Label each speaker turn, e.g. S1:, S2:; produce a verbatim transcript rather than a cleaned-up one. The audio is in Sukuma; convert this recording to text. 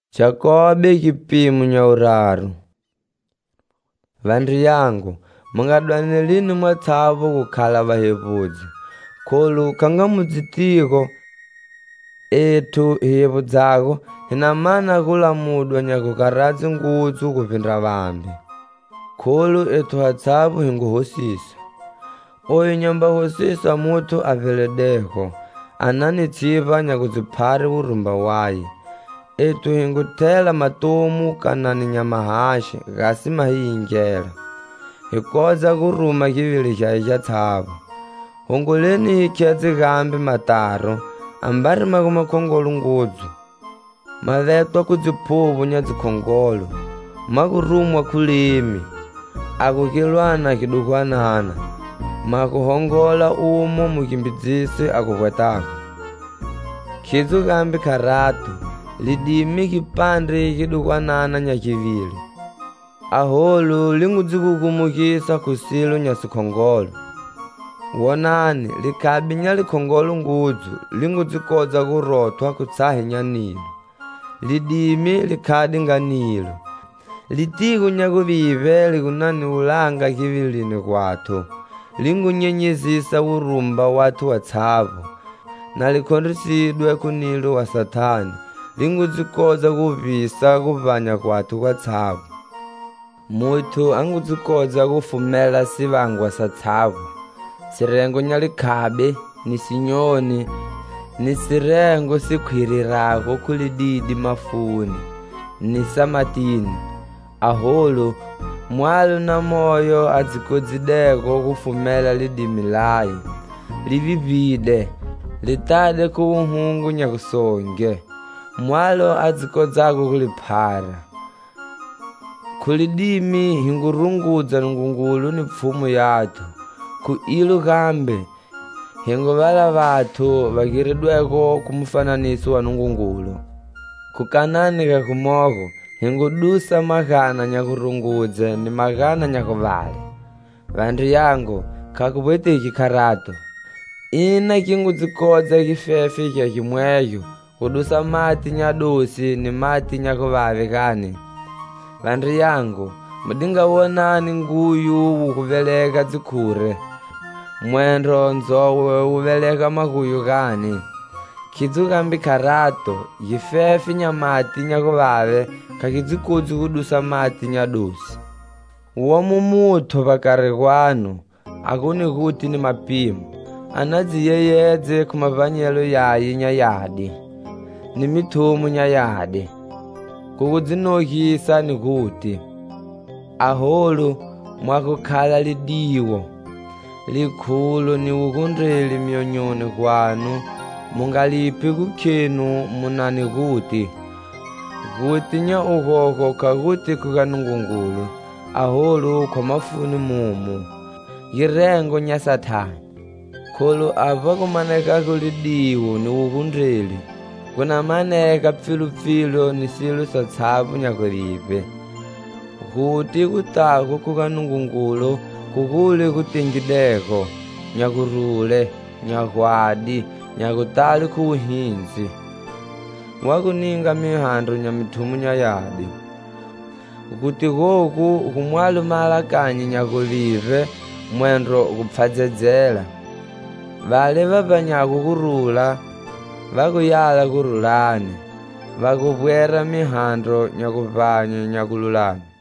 S1: Jakobe kipimo nya uraru. Vandu yangu, mungadwane lini mwatsavu kukhala vahevudzi. Kholu kanga mudzitiko etu hiyevudzako hinamana kulamudwa nyakukaradzi ngudzu kupinda vambi. Kholu etu hatsavu hinguhosisa. Oyo nyamba hosisa mutu aveledeko, anani tsiva nyakudziphari urumba waye. Etu hingutela matomu kana ni nyamahashe gasi mahiyingela. Hikoza kuruma kivili kya chatsavu. Hongoleni hikyatsi gambi mataro, ambari makumakhongolo ngudzu. Mavetwa kudziphuvu nyadzikhongolo, makurumwa khulimi, akukilwana kidukwanana, makuhongola umo mukimbidzisi akuvwetako. Khidzu gambi kharatu, lidimi kipandri kidukwanana nyakivili. Aholu lingudzikukumukisa kusilu nyasikhongolo. Wonani likabi nyalikhongolo ngudzu lingudzikodza kurothwa kutsahi nyanilo. Lidimi likhadi nganilo. Litiku nyakuvive likunani ulanga kivilini kwathu. Lingunyenyezisa urumba wathu watsavu. Nalikhondrisidwe kunilo wa Satani. Lingudzikodza kuvisa kuvanya kwathu kwatsavu. Muthu angudzikodza kufumela sivangwa satsavu. Sirengo nyalikhabe, ni sinyoni, ni sirengo sikhwirirako khulididi mafuni, ni samatini. Aholu, mwalo na moyo adzikodzideko kufumela lidimi laye. Livivide, litade kuhungu nyakusonge. Mwalo adzikodzako kuliphara. Khulidimi hingurungudza ngungulu ni pfumu yathu. Ku ilu gambe, hingo vala vathu vakiridweko kumufananiso wa nungungulu. Kukananika kumoko, hingo dusa magana nyakurungudze ni magana nyakuvale. Vandu yangu, kakubweteki kharato. Ina kingudzikodza kifefe kya kimweyo, kudusa mati nyadosi ni mati nyakuvave kani. Vandu yangu, mudinga wonani nguyu ukuveleka dzikhure. Mwendo nzowe uveleka makuyu kani. Khidzu gambi kharato, yifefi nyamati nyakuvave, kakidzikudzi kudusa mati nyadosi. Uomu muthu vakari kwanu, akuni kuti ni mapimo. Anadziyeyedze kumavanyelo yayi nyayadi. Ni mithumu nyayadi. Kukudzinokisa ni kuti. Aholu mwakukhala lidiwo. Likhulu ni ukundreli myonyoni kwanu. Mungalipi kukhenu munani kuti. Kuti nya ukoko kakuti kukanungungulu. Aholu kwa mafuni mumu. Yirengo nya Satani. Khulu ava kumaneka kulidiwo ni ukundreli. Kuna maneka pfilu-pfilu ni silu satsavu nyakulipe. Kuti kutako kukanungungulu kukuli kutingideko, nyakurule, nyakwadi, nyakutali kuhinzi. Wakuninga mihandro nyamithumu nyayadi. Kuti koku kumwalu malakanyi nyakulive mwendo kupfadzedzela. Vale vavanyaku kurula, vakuyala kurulani, vakubwera mihandro nyakuvanye nyakululani.